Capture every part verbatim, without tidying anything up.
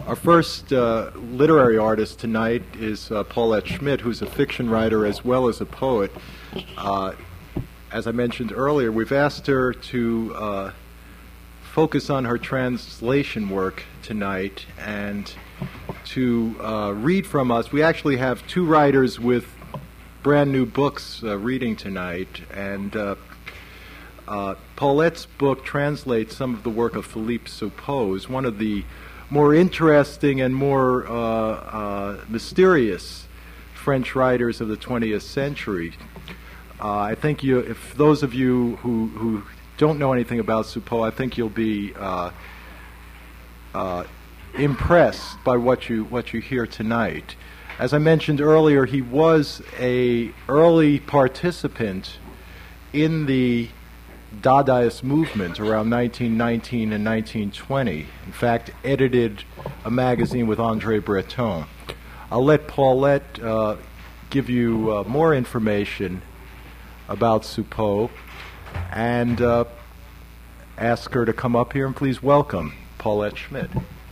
Our first uh, literary artist tonight is uh, Paulette Schmidt, who's a fiction writer as well as a poet. Uh, as I mentioned earlier, we've asked her to uh, focus on her translation work tonight and to uh, read from us. We actually have two writers with brand new books uh, reading tonight, and uh, uh, Paulette's book translates some of the work of Philippe Soupault, one of the more interesting and more uh, uh, mysterious French writers of the twentieth century. Uh, I think you, if those of you who, who don't know anything about Soupault, I think you'll be uh, uh, impressed by what you what you hear tonight. As I mentioned earlier, he was a early participant in the Dadaist movement around nineteen nineteen and nineteen twenty. In fact, edited a magazine with André Breton. I'll let Paulette uh, give you uh, more information about Soupault and uh, ask her to come up here, and please welcome Paulette Schmidt.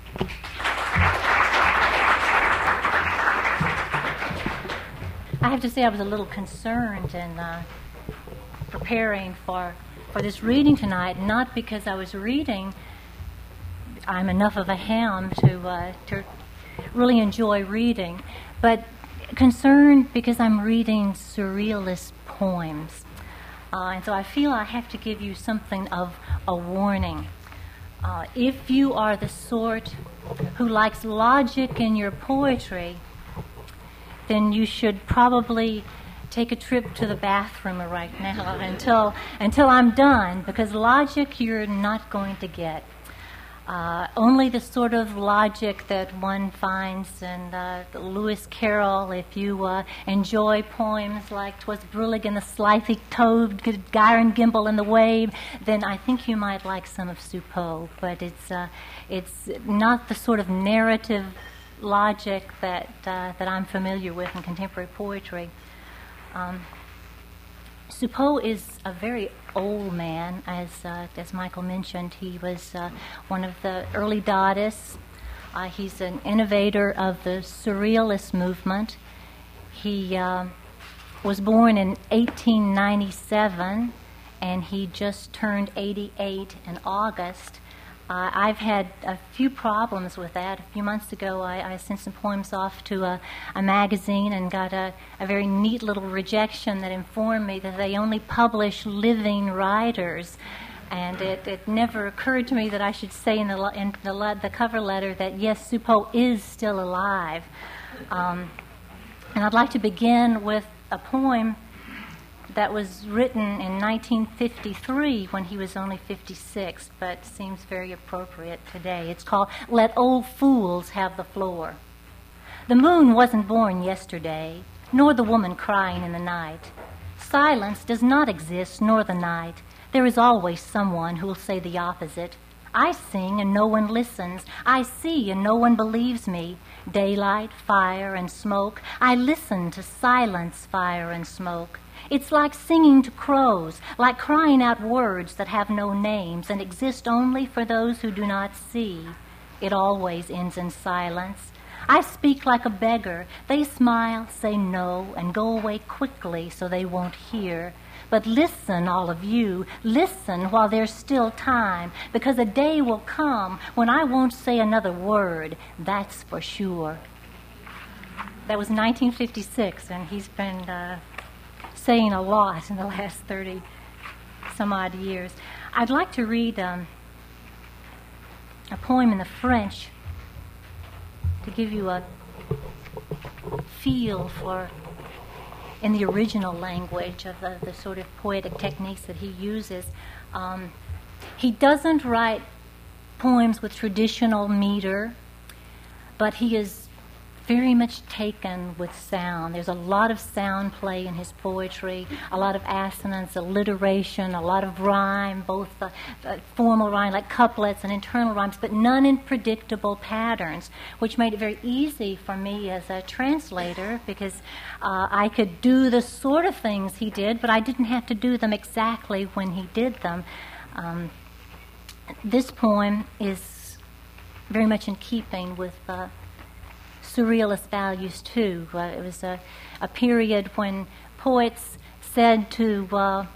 I have to say I was a little concerned in uh, preparing for for this reading tonight, not because I was reading. I'm enough of a ham to uh, to really enjoy reading, but concerned because I'm reading surrealist poems. Uh, and so I feel I have to give you something of a warning. Uh, if you are the sort who likes logic in your poetry, then you should probably take a trip to the bathroom right now until until I'm done, because logic you're not going to get. Uh, only the sort of logic that one finds in uh, Lewis Carroll. If you uh, enjoy poems like "'Twas Brullig and the Slithy Toad, Gyron Gimble and the Wave," then I think you might like some of Soupault. But it's uh, it's not the sort of narrative logic that uh, that I'm familiar with in contemporary poetry. Um, Soupault is a very old man, as uh, as Michael mentioned. He was uh, one of the early Dadaists. Uh, he's an innovator of the Surrealist movement. He uh, was born in eighteen ninety-seven, and he just turned eighty-eight in August. Uh, I've had a few problems with that. A few months ago, I, I sent some poems off to a, a magazine and got a, a very neat little rejection that informed me that they only publish living writers. And it, it never occurred to me that I should say in the in the, le- the cover letter that, yes, Soupault is still alive. Um, and I'd like to begin with a poem that was written in nineteen fifty-three when he was only fifty-six, but seems very appropriate today. It's called "Let Old Fools Have the Floor." The moon wasn't born yesterday, nor the woman crying in the night. Silence does not exist, nor the night. There is always someone who will say the opposite. I sing and no one listens. I see and no one believes me. Daylight, fire, and smoke. I listen to silence, fire, and smoke. It's like singing to crows, like crying out words that have no names and exist only for those who do not see. It always ends in silence. I speak like a beggar. They smile, say no, and go away quickly so they won't hear. But listen, all of you, listen while there's still time, because a day will come when I won't say another word, that's for sure. That was nineteen fifty-six, and he's been Uh, saying a lot in the last thirty some odd years. I'd like to read um, a poem in the French to give you a feel for, in the original language, of the, the sort of poetic techniques that he uses. Um, he doesn't write poems with traditional meter, but he is very much taken with sound. There's a lot of sound play in his poetry, a lot of assonance, alliteration, a lot of rhyme, both uh, uh, formal rhyme like couplets and internal rhymes, but none in predictable patterns, which made it very easy for me as a translator, because uh, I could do the sort of things he did, but I didn't have to do them exactly when he did them. Um, this poem is very much in keeping with uh, surrealist values too. Uh, it was a, a period when poets said to uh,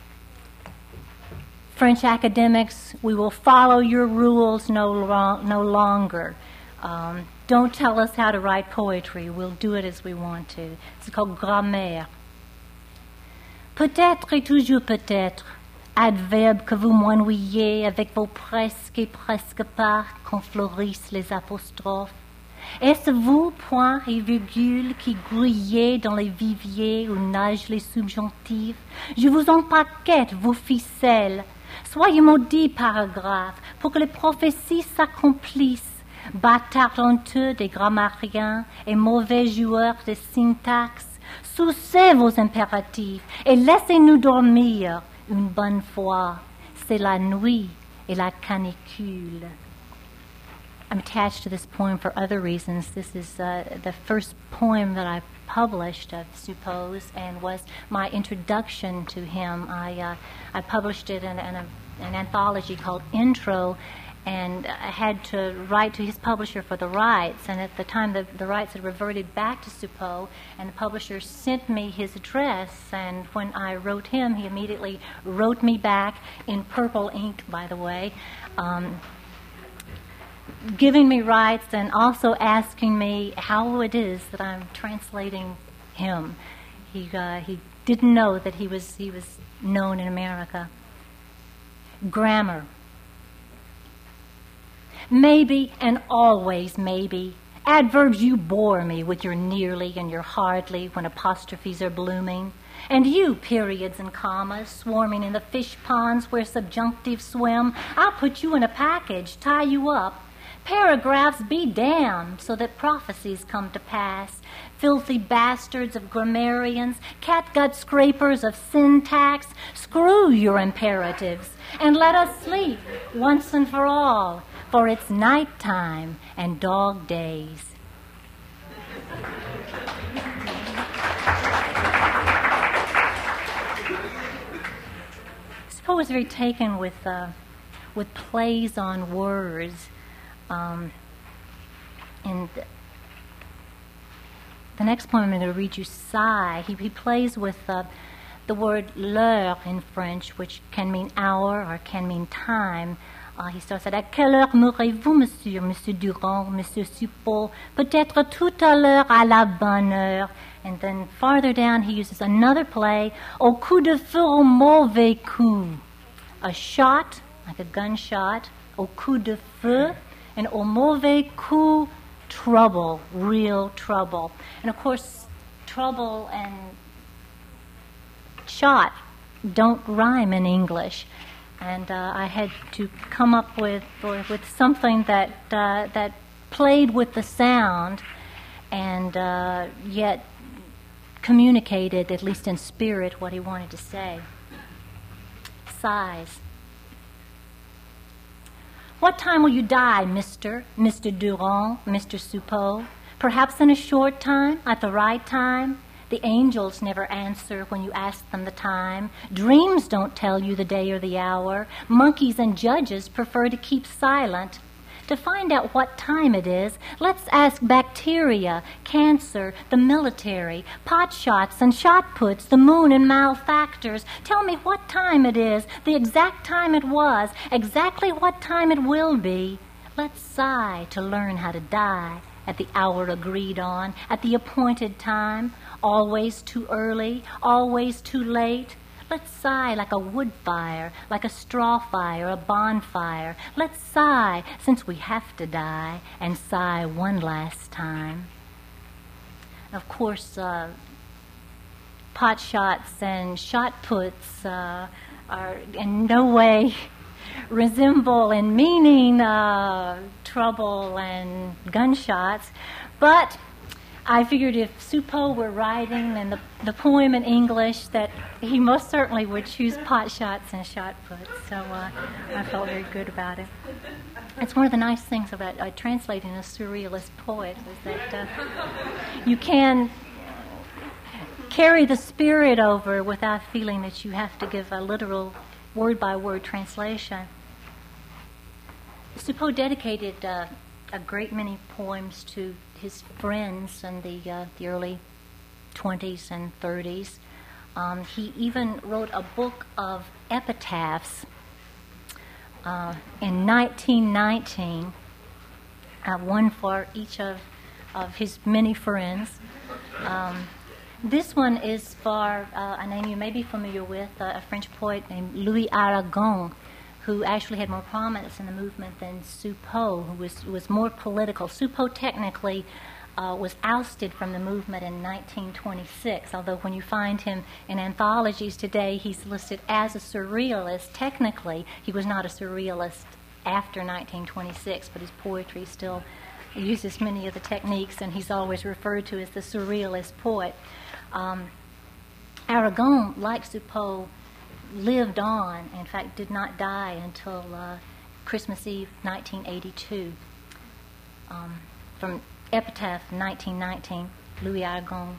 French academics, "We will follow your rules no, lo- no longer. Um, don't tell us how to write poetry. We'll do it as we want to." It's called grammaire. Peut-être et toujours peut-être, adverbe que vous m'ennuyez avec vos presque et presque pas quand fleurissent les apostrophes. Est-ce vous, point et virgule, qui grouillez dans les viviers où nagent les subjonctifs? Je vous empaquette vos ficelles. Soyez maudits paragraphes pour que les prophéties s'accomplissent. Bâtards honteux des grammariens et mauvais joueurs de syntaxe, soucez vos impératifs et laissez-nous dormir une bonne fois. C'est la nuit et la canicule. I'm attached to this poem for other reasons. This is uh, the first poem that I published of Suppose and was my introduction to him. I uh, I published it in, in a, an anthology called Intro, and I had to write to his publisher for the rights. And at the time, the, the rights had reverted back to Suppose, and the publisher sent me his address. And when I wrote him, he immediately wrote me back in purple ink, by the way. Um, giving me rights and also asking me how it is that I'm translating him. He uh, he didn't know that he was he was known in America. Grammar. Maybe and always maybe. Adverbs, you bore me with your nearly and your hardly when apostrophes are blooming. And you, periods and commas, swarming in the fish ponds where subjunctives swim, I'll put you in a package, tie you up. Paragraphs be damned, so that prophecies come to pass. Filthy bastards of grammarians, catgut scrapers of syntax, screw your imperatives, and let us sleep once and for all, for it's night time and dog days. Poe was very taken with uh, with plays on words. Um, and the next poem I'm going to read you, Sigh. He, he plays with uh, the word l'heure in French, which can mean hour or can mean time. Uh, he starts at, "À quelle heure mourrez-vous, monsieur, monsieur Durand, monsieur Suppot? Peut-être tout à l'heure à la bonne heure." And then farther down he uses another play, "Au coup de feu, au mauvais coup." A shot, like a gunshot, au coup de feu, and au mauvais coup, trouble, real trouble. And of course, trouble and shot don't rhyme in English. And uh, I had to come up with with something that uh, that played with the sound and uh, yet communicated, at least in spirit, what he wanted to say. Sighs. "What time will you die, Mister, Mister Durand, Mister Suppot? Perhaps in a short time, at the right time? The angels never answer when you ask them the time. Dreams don't tell you the day or the hour. Monkeys and judges prefer to keep silent. To find out what time it is, let's ask bacteria, cancer, the military, pot shots and shot puts, the moon and malefactors. Tell me what time it is, the exact time it was, exactly what time it will be. Let's sigh to learn how to die at the hour agreed on, at the appointed time, always too early, always too late. Let's sigh like a wood fire, like a straw fire, a bonfire. Let's sigh since we have to die, and sigh one last time." Of course, uh, pot shots and shot puts uh, are in no way resemble in meaning uh, trouble and gunshots, but I figured if Suppot were writing and the, the poem in English, that he most certainly would choose pot shots and shot puts. So uh, I felt very good about it. It's one of the nice things about uh, translating a surrealist poet is that uh, you can carry the spirit over without feeling that you have to give a literal word-by-word translation. Suppot dedicated uh, a great many poems to his friends in the, uh, the early twenties and thirties. Um, he even wrote a book of epitaphs uh, in nineteen nineteen, uh, one for each of, of his many friends. Um, this one is for uh, a name you may be familiar with, uh, a French poet named Louis Aragon, who actually had more prominence in the movement than Soupeau, who was, was more political. Soupeau technically uh, was ousted from the movement in nineteen twenty-six, although when you find him in anthologies today, he's listed as a surrealist. Technically, he was not a surrealist after nineteen twenty-six, but his poetry still uses many of the techniques, and he's always referred to as the surrealist poet. Um, Aragon, like Soupeau, lived on, in fact did not die until uh, Christmas Eve nineteen eighty-two. Um, from Epitaph nineteen nineteen, Louis Aragon.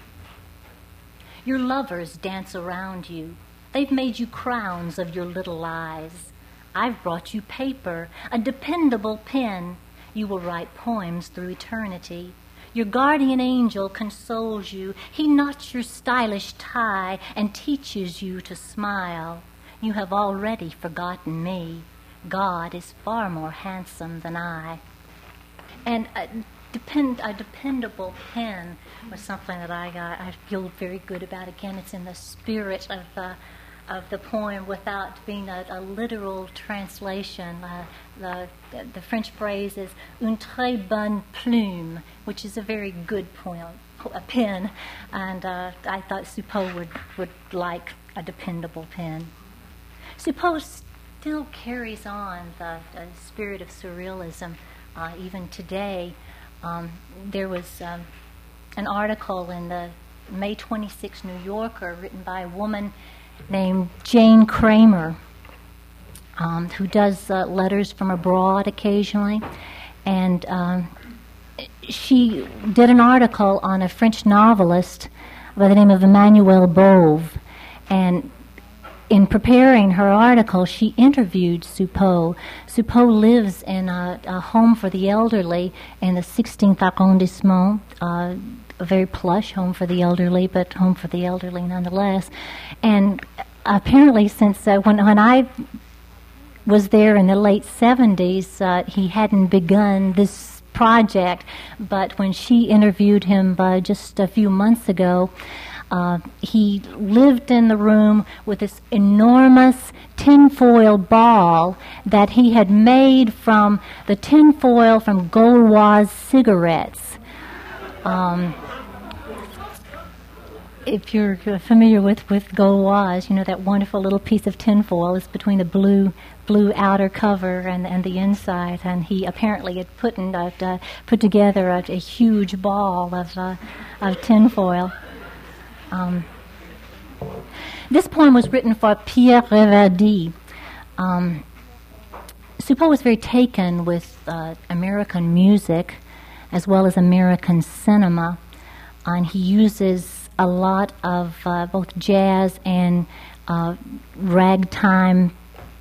Your lovers dance around you. They've made you crowns of your little lies. I've brought you paper, a dependable pen. You will write poems through eternity. Your guardian angel consoles you. He knots your stylish tie and teaches you to smile. You have already forgotten me. God is far more handsome than I. And a, depend, a dependable pen was something that I, uh, I feel very good about. Again, it's in the spirit of uh, of the poem without being a, a literal translation. Uh, the, the French phrase is une très bonne plume, which is a very good poem, a pen, and uh, I thought Soupeau would, would like a dependable pen. Soupeau still carries on the, the spirit of surrealism uh, even today. Um, there was um, an article in the May twenty-sixth New Yorker written by a woman named Jane Kramer, um, who does uh, letters from abroad occasionally, and um, she did an article on a French novelist by the name of Emmanuel Bove, and in preparing her article, she interviewed Soupeau. Soupeau lives in a, a home for the elderly in the sixteenth arrondissement, uh, a very plush home for the elderly, but home for the elderly nonetheless. And apparently, since uh, when when I was there in the late seventies, uh, he hadn't begun this project. But when she interviewed him uh, just a few months ago, uh, he lived in the room with this enormous tinfoil ball that he had made from the tinfoil from Gauloise cigarettes. Um, if you're familiar with, with Gauloise, you know that wonderful little piece of tinfoil is between the blue blue outer cover and and the inside, and he apparently had put in, uh, uh, put together a, a huge ball of uh, of tinfoil. Um, this poem was written for Pierre Reverdy. Um, Soupeau was very taken with uh, American music as well as American cinema, and he uses a lot of uh, both jazz and uh, ragtime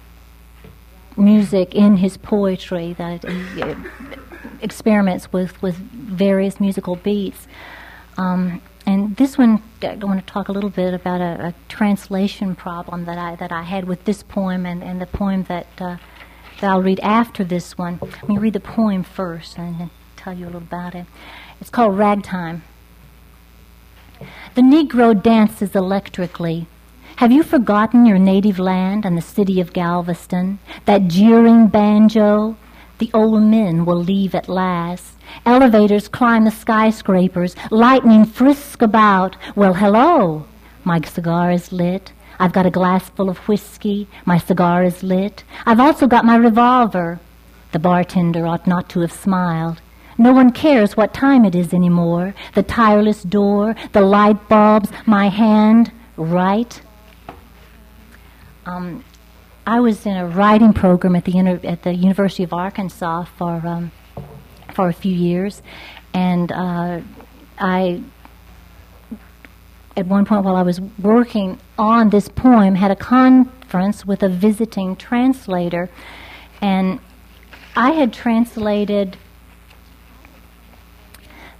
music in his poetry. That he uh, experiments with, with various musical beats. Um, and this one, I want to talk a little bit about a, a translation problem that I that I had with this poem and, and the poem that uh, that I'll read after this one. Let me read the poem first and then tell you a little about it. It's called Ragtime. The Negro dances electrically. Have you forgotten your native land and the city of Galveston? That jeering banjo? The old men will leave at last. Elevators climb the skyscrapers. Lightning frisk about. Well, hello. My cigar is lit. I've got a glass full of whiskey. My cigar is lit. I've also got my revolver. The bartender ought not to have smiled. No one cares what time it is anymore. The tireless door, the light bulbs, my hand, right? Um, I was in a writing program at the inter- at the University of Arkansas for um, for a few years, and uh, I, at one point while I was working on this poem, had a conference with a visiting translator, and I had translated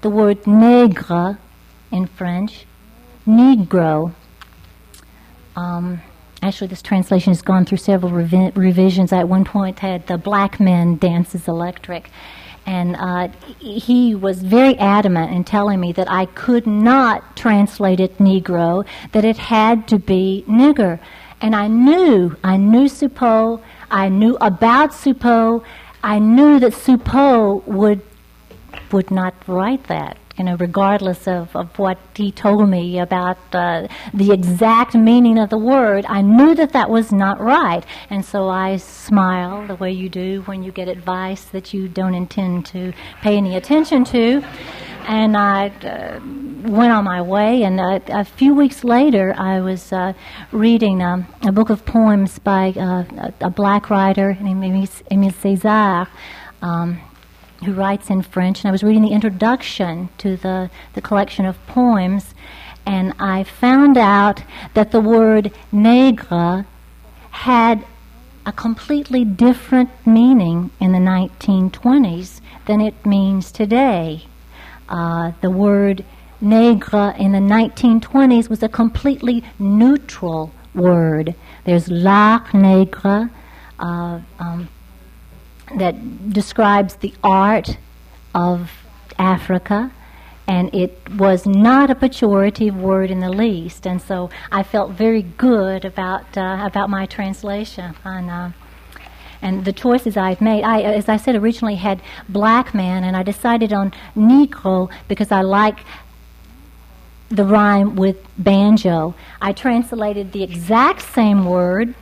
the word nègre in French, Negro. Um, actually, this translation has gone through several revi- revisions. I at one point had the Black Men Dances Electric. And uh, he was very adamant in telling me that I could not translate it Negro, that it had to be nigger. And I knew, I knew Soupeau, I knew about Soupeau, I knew that Soupeau would would not write that, you know, regardless of, of what he told me about uh, the exact meaning of the word. I knew that that was not right. And so I smiled the way you do when you get advice that you don't intend to pay any attention to. And I uh, went on my way, and uh, a few weeks later I was uh, reading um, a book of poems by uh, a, a black writer named Émile César, um, who writes in French, and I was reading the introduction to the, the collection of poems, and I found out that the word nègre had a completely different meaning in the nineteen twenties than it means today. Uh, the word nègre in the nineteen twenties was a completely neutral word. There's l'art nègre, uh, um, that describes the art of Africa, and it was not a pejorative word in the least. And so I felt very good about uh, about my translation on uh, and the choices I had made. I, as I said, originally had black man, and I decided on negro because I like the rhyme with banjo. I translated the exact same word,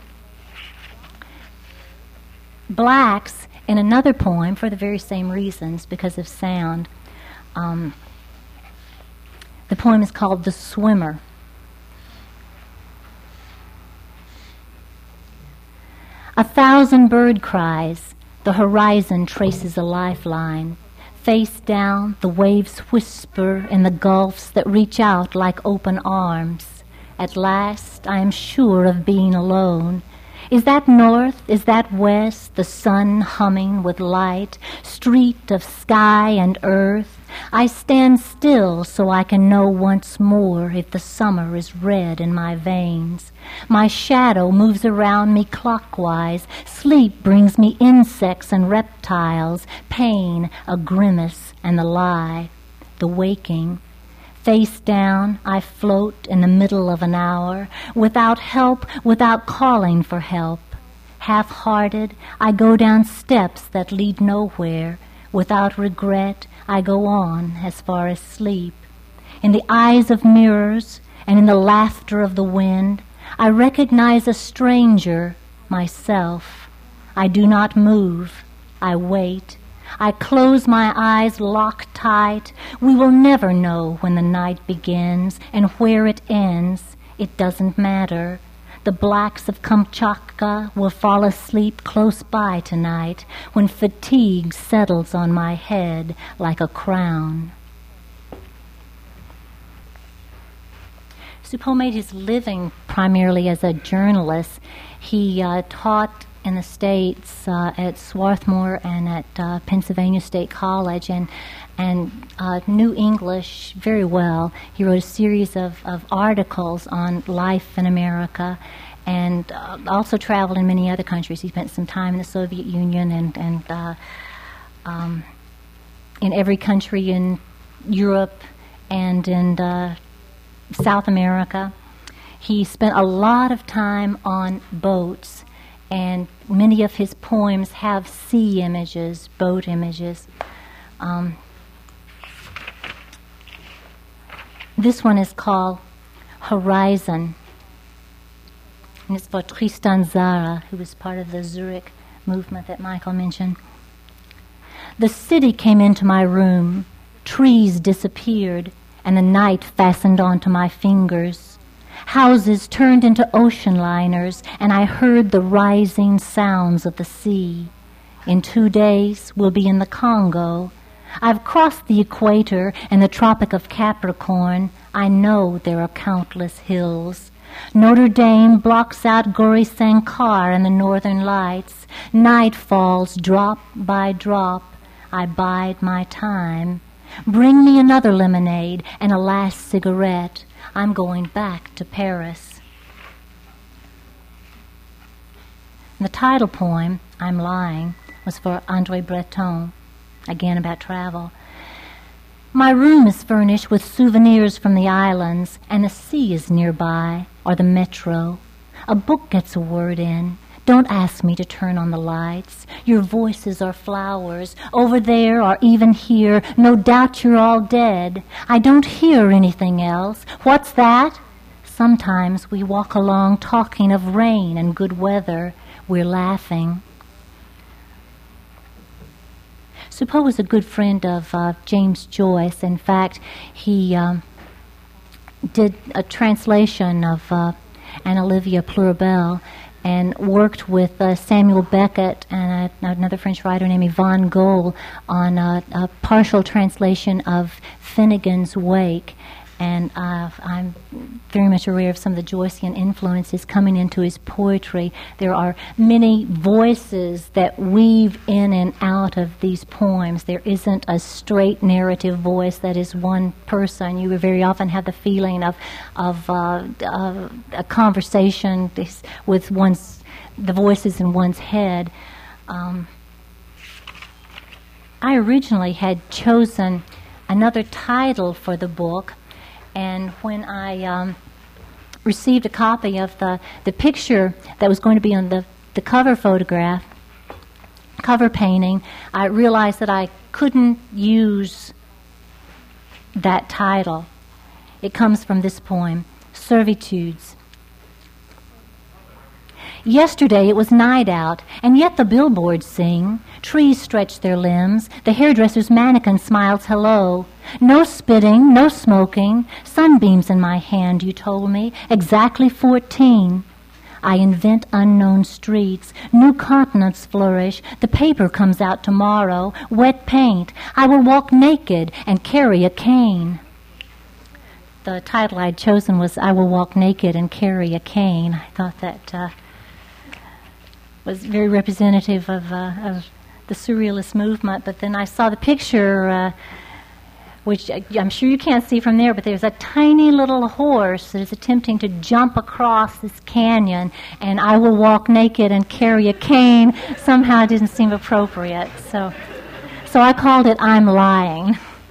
blacks, in another poem for the very same reasons, because of sound. Um, the poem is called The Swimmer. A thousand bird cries, the horizon traces a lifeline. Face down, the waves whisper in the gulfs that reach out like open arms. At last, I am sure of being alone. Is that north? Is that west? The sun humming with light, street of sky and earth. I stand still so I can know once more if the summer is red in my veins. My shadow moves around me clockwise. Sleep brings me insects and reptiles, pain, a grimace, and the lie, the waking. Face down, I float in the middle of an hour, without help, without calling for help. Half-hearted, I go down steps that lead nowhere. Without regret, I go on as far as sleep. In the eyes of mirrors and in the laughter of the wind, I recognize a stranger, myself. I do not move. I wait. I close my eyes locked tight. We will never know when the night begins and where it ends. It doesn't matter. The blacks of Kamchatka will fall asleep close by tonight when fatigue settles on my head like a crown. Soupeau made his living primarily as a journalist. He uh, taught in the States uh, at Swarthmore and at uh, Pennsylvania State College, and and uh, knew English very well. He wrote a series of, of articles on life in America, and uh, also traveled in many other countries. He spent some time in the Soviet Union and, and uh, um, in every country in Europe and in uh, South America. He spent a lot of time on boats, and many of his poems have sea images, boat images. Um, this one is called Horizon, and it's for Tristan Tzara, who was part of the Zurich movement that Michael mentioned. The city came into my room, trees disappeared, and the night fastened onto my fingers. Houses turned into ocean liners, and I heard the rising sounds of the sea. In two days, we'll be in the Congo. I've crossed the equator and the Tropic of Capricorn. I know there are countless hills. Notre Dame blocks out Gauri Sankar and the northern lights. Night falls drop by drop. I bide my time. Bring me another lemonade and a last cigarette. I'm going back to Paris. The title poem, I'm Lying, was for André Breton, again about travel. My room is furnished with souvenirs from the islands, and the sea is nearby, or the metro. A book gets a word in. Don't ask me to turn on the lights. Your voices are flowers. Over there or even here, no doubt you're all dead. I don't hear anything else. What's that? Sometimes we walk along talking of rain and good weather. We're laughing. Suppose was a good friend of uh, James Joyce. In fact, he um, did a translation of uh, Anna Olivia Pluribel and worked with uh, Samuel Beckett and uh, another French writer named Yvonne Goll on a, a partial translation of Finnegan's Wake. And uh, I'm very much aware of some of the Joycean influences coming into his poetry. There are many voices that weave in and out of these poems. There isn't a straight narrative voice that is one person. You very often have the feeling of of uh, uh, a conversation with one's the voices in one's head. Um, I originally had chosen another title for the book. And when I um, received a copy of the, the picture that was going to be on the, the cover photograph, cover painting, I realized that I couldn't use that title. It comes from this poem, Servitudes. Yesterday it was night out, and yet the billboards sing. Trees stretch their limbs. The hairdresser's mannequin smiles hello. No spitting, no smoking. Sunbeams in my hand, you told me. Exactly fourteen. I invent unknown streets. New continents flourish. The paper comes out tomorrow. Wet paint. I will walk naked and carry a cane. The title I'd chosen was I Will Walk Naked and Carry a Cane. I thought that uh, was very representative of, uh, of the surrealist movement. But then I saw the picture, uh, which I'm sure you can't see from there, but there's a tiny little horse that is attempting to jump across this canyon, and I will walk naked and carry a cane. Somehow it didn't seem appropriate. So, so I called it I'm Lying.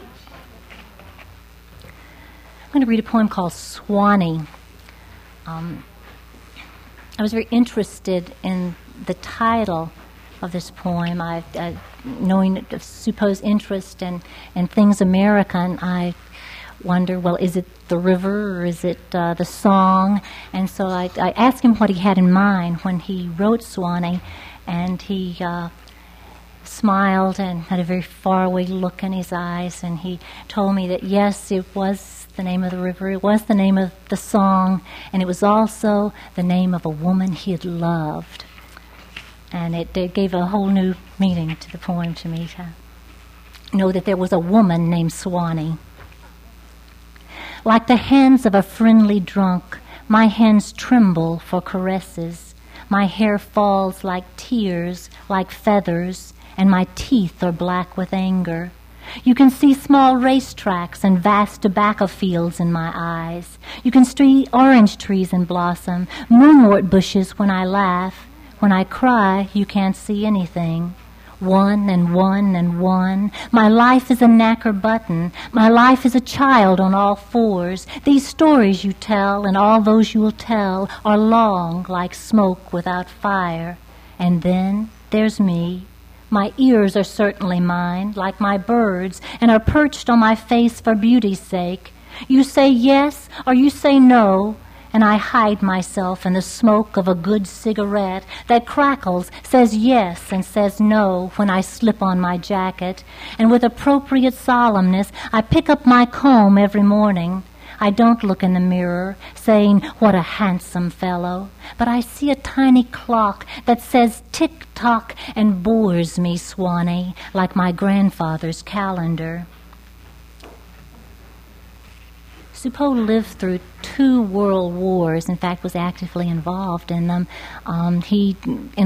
I'm going to read a poem called Swanee. Um, I was very interested in the title of this poem. I, uh, knowing of supposed interest in, in things American, I wonder, well, is it the river or is it uh, the song? And so I, I asked him what he had in mind when he wrote Swanee, and he uh, smiled and had a very faraway look in his eyes, and he told me that yes, it was the name of the river, it was the name of the song, and it was also the name of a woman he had loved. And it, it gave a whole new meaning to the poem to me to know that there was a woman named Swanee. Like the hands of a friendly drunk, my hands tremble for caresses. My hair falls like tears, like feathers, and my teeth are black with anger. You can see small racetracks and vast tobacco fields in my eyes. You can see orange trees in blossom, moonwort bushes when I laugh. When I cry, you can't see anything. One and one and one. My life is a knacker button. My life is a child on all fours. These stories you tell and all those you will tell are long like smoke without fire. And then there's me. My ears are certainly mine, like my birds, and are perched on my face for beauty's sake. You say yes or you say no, and I hide myself in the smoke of a good cigarette that crackles, says yes and says no when I slip on my jacket. And with appropriate solemnness, I pick up my comb every morning. I don't look in the mirror, saying, what a handsome fellow, but I see a tiny clock that says tick-tock and bores me, Swanee, like my grandfather's calendar. Suppo lived through two world wars, in fact was actively involved in them. Um, he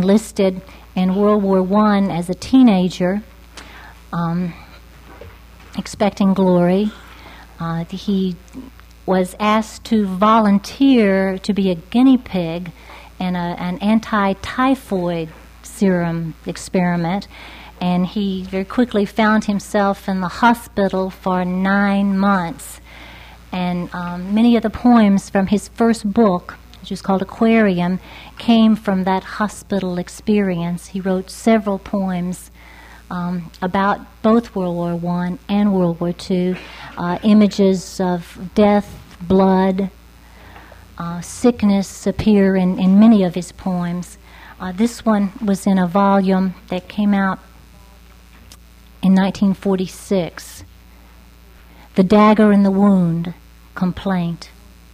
enlisted in World War One as a teenager. Um, Expecting Glory. Uh, he was asked to volunteer to be a guinea pig in a, an anti-typhoid serum experiment, and he very quickly found himself in the hospital for nine months. And um, many of the poems from his first book, which is called Aquarium, came from that hospital experience. He wrote several poems um, about both World War One and World War Two, uh, images of death, blood, uh, sickness appear in, in many of his poems. Uh, this one was in a volume that came out in nineteen forty-six, The Dagger in the Wound, Complaint.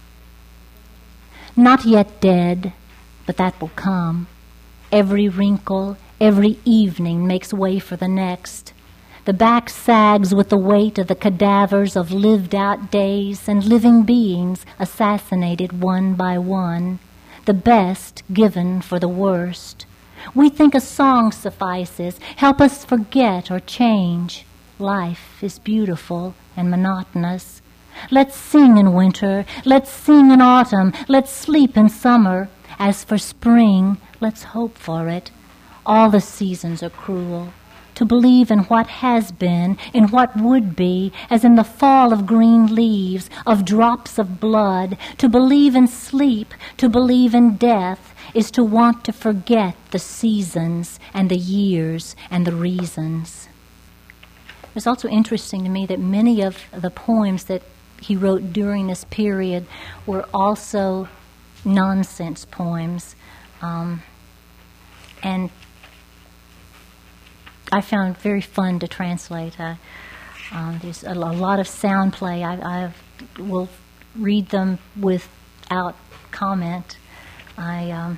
Not yet dead, but that will come. Every wrinkle, every evening makes way for the next. The back sags with the weight of the cadavers of lived-out days and living beings assassinated one by one, the best given for the worst. We think a song suffices, help us forget or change. Life is beautiful and monotonous. Let's sing in winter, let's sing in autumn, let's sleep in summer. As for spring, let's hope for it. All the seasons are cruel. To believe in what has been, in what would be, as in the fall of green leaves, of drops of blood, to believe in sleep, to believe in death, is to want to forget the seasons and the years and the reasons. It's also interesting to me that many of the poems that he wrote during this period were also nonsense poems. Um, and I found very fun to translate. Uh, um, there's a, a lot of sound play. I, I will read them without comment. I um,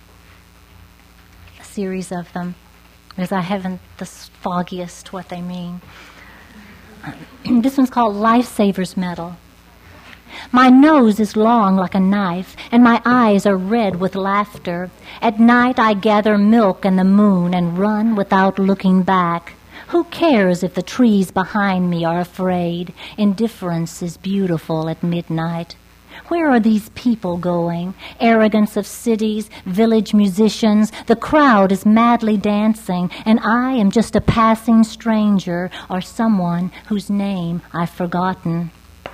a series of them, because I haven't the foggiest what they mean. This one's called Lifesaver's Medal. My nose is long like a knife, and my eyes are red with laughter. At night I gather milk and the moon and run without looking back. Who cares if the trees behind me are afraid? Indifference is beautiful at midnight. Where are these people going? Arrogance of cities, village musicians. The crowd is madly dancing, and I am just a passing stranger or someone whose name I've forgotten.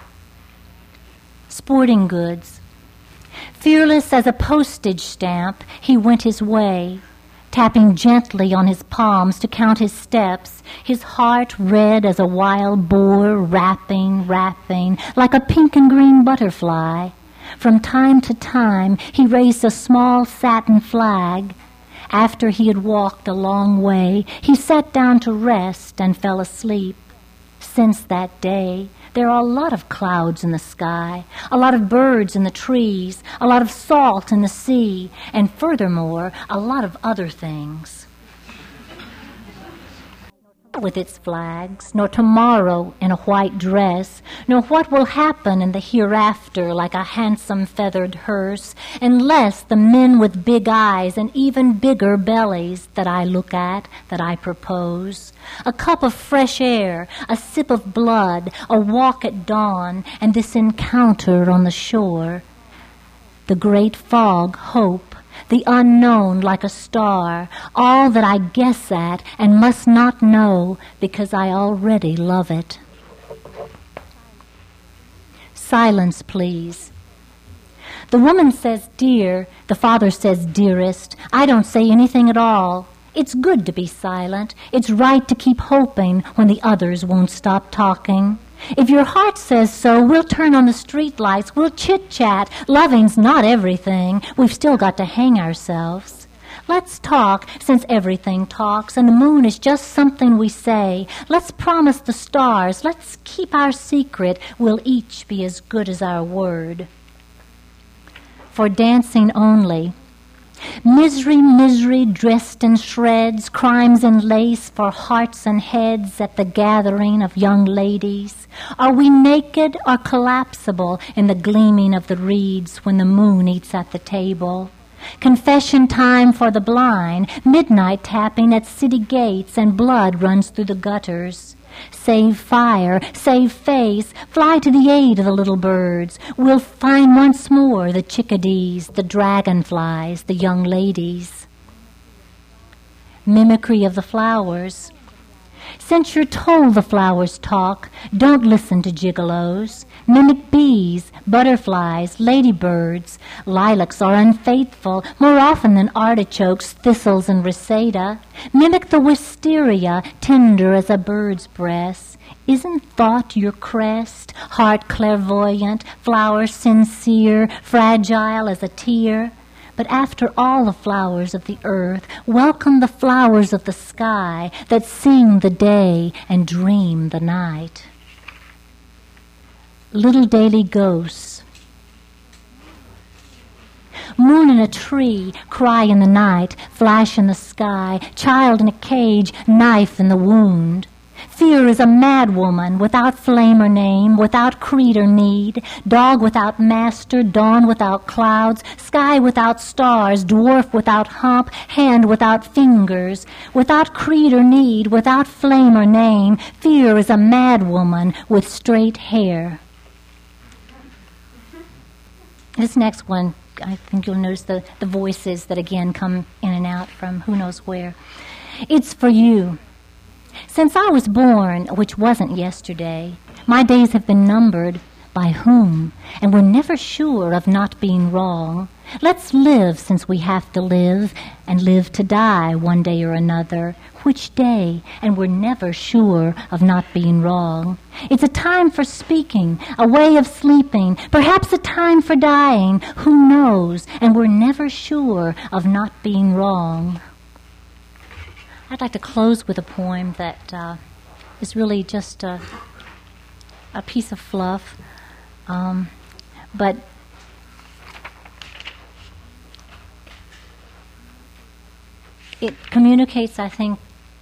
Sporting goods. Fearless as a postage stamp, he went his way, tapping gently on his palms to count his steps, his heart red as a wild boar, rapping, rapping, like a pink and green butterfly. From time to time, he raised a small satin flag. After he had walked a long way, he sat down to rest and fell asleep. Since that day, there are a lot of clouds in the sky, a lot of birds in the trees, a lot of salt in the sea, and furthermore, a lot of other things. With its flags, nor tomorrow in a white dress, nor what will happen in the hereafter like a handsome feathered hearse, unless the men with big eyes and even bigger bellies that I look at, that I propose. A cup of fresh air, a sip of blood, a walk at dawn, and this encounter on the shore. The great fog, hope, the unknown like a star, all that I guess at and must not know because I already love it. Silence, please. The woman says dear, the father says dearest. I don't say anything at all. It's good to be silent. It's right to keep hoping when the others won't stop talking. If your heart says so, we'll turn on the street lights, we'll chit-chat. Loving's not everything. We've still got to hang ourselves. Let's talk, since everything talks, and the moon is just something we say. Let's promise the stars. Let's keep our secret. We'll each be as good as our word. For dancing only. Misery, misery, dressed in shreds, crimes and lace for hearts and heads at the gathering of young ladies. Are we naked or collapsible in the gleaming of the reeds when the moon eats at the table? confession time for the blind, midnight tapping at city gates, and blood runs through the gutters. Save fire, save face, fly to the aid of the little birds. We'll find once more the chickadees, the dragonflies, the young ladies. Mimicry of the flowers. Since you're told the flowers talk, don't listen to gigolos. Mimic bees, butterflies, ladybirds. Lilacs are unfaithful more often than artichokes, thistles, and reseda. Mimic the wisteria, tender as a bird's breast. Isn't thought your crest, heart clairvoyant, flower sincere, fragile as a tear? But after all the flowers of the earth, welcome the flowers of the sky that sing the day and dream the night. Little daily ghosts. Moon in a tree, cry in the night, flash in the sky, child in a cage, knife in the wound. Fear is a mad woman, without flame or name, without creed or need, dog without master, dawn without clouds, sky without stars, dwarf without hump, hand without fingers, without creed or need, without flame or name. Fear is a mad woman with straight hair. This next one, I think you'll notice the, the voices that again come in and out from who knows where. It's for you. Since I was born, which wasn't yesterday, my days have been numbered by whom, and we're never sure of not being wrong. Let's live since we have to live, and live to die one day or another. Which day, and we're never sure of not being wrong. It's a time for speaking, a way of sleeping, perhaps a time for dying. Who knows, and we're never sure of not being wrong. I'd like to close with a poem that uh, is really just a, a piece of fluff, um, but it communicates, I think,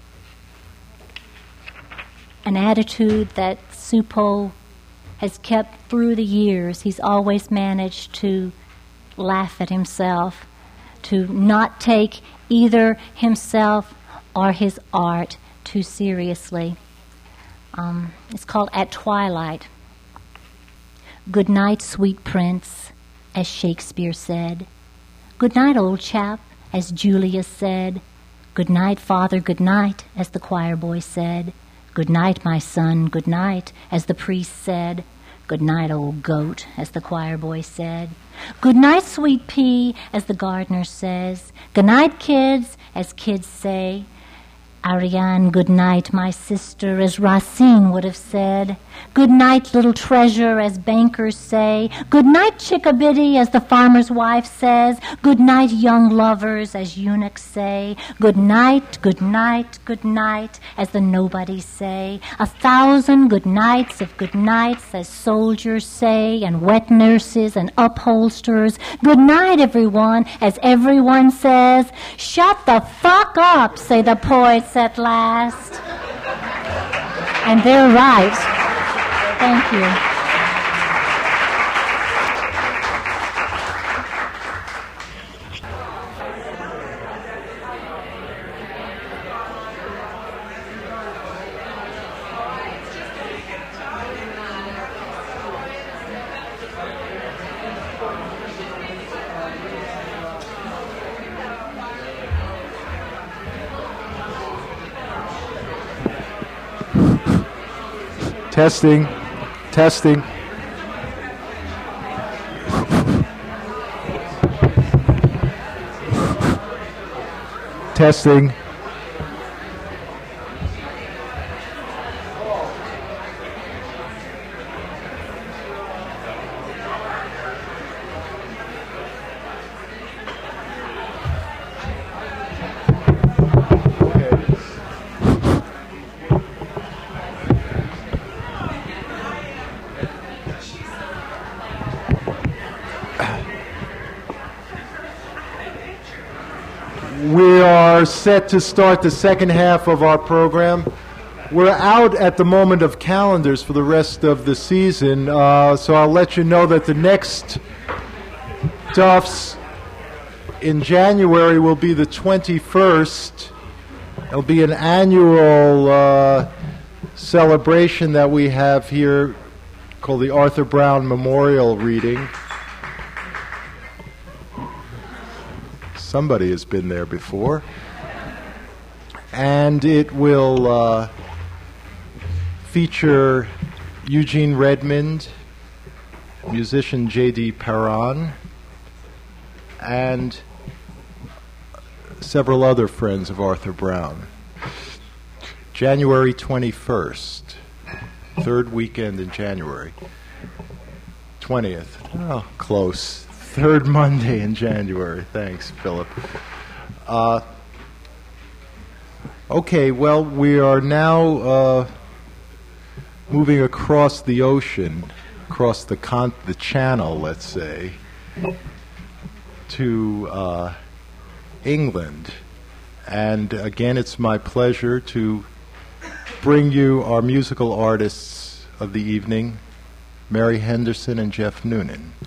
an attitude that Supo has kept through the years. He's always managed to laugh at himself, to not take either himself or his art too seriously. Um, it's called At Twilight. Good night, sweet prince, as Shakespeare said. Good night, old chap, as Julius said. Good night, father, good night, as the choir boy said. Good night, my son, good night, as the priest said. Good night, old goat, as the choir boy said. Good night, sweet pea, as the gardener says. Good night, kids, as kids say. Ariane, good night, my sister, as Racine would have said. Good night, little treasure, as bankers say. Good night, chickabiddy, as the farmer's wife says. Good night, young lovers, as eunuchs say. Good night, good night, good night, as the nobodies say. A thousand good nights of good nights, as soldiers say, and wet nurses and upholsterers. Good night, everyone, as everyone says. Shut the fuck up, say the poets at last. And they're right. Thank you. Testing, testing. Testing. We are set to start the second half of our program. We're out at the moment of calendars for the rest of the season, uh, so I'll let you know that the next Duff's in January will be the twenty-first. It'll be an annual uh, celebration that we have here called the Arthur Brown Memorial Reading. Somebody has been there before. And it will uh, feature Eugene Redmond, musician J D. Perron, and several other friends of Arthur Brown. January twenty-first, third weekend in January. twentieth, oh, close. Third Monday in January. Thanks, Philip. Uh, okay, well, we are now uh, moving across the ocean, across the con- the channel, let's say, to uh, England. And again, it's my pleasure to bring you our musical artists of the evening, Mary Henderson and Jeff Noonan.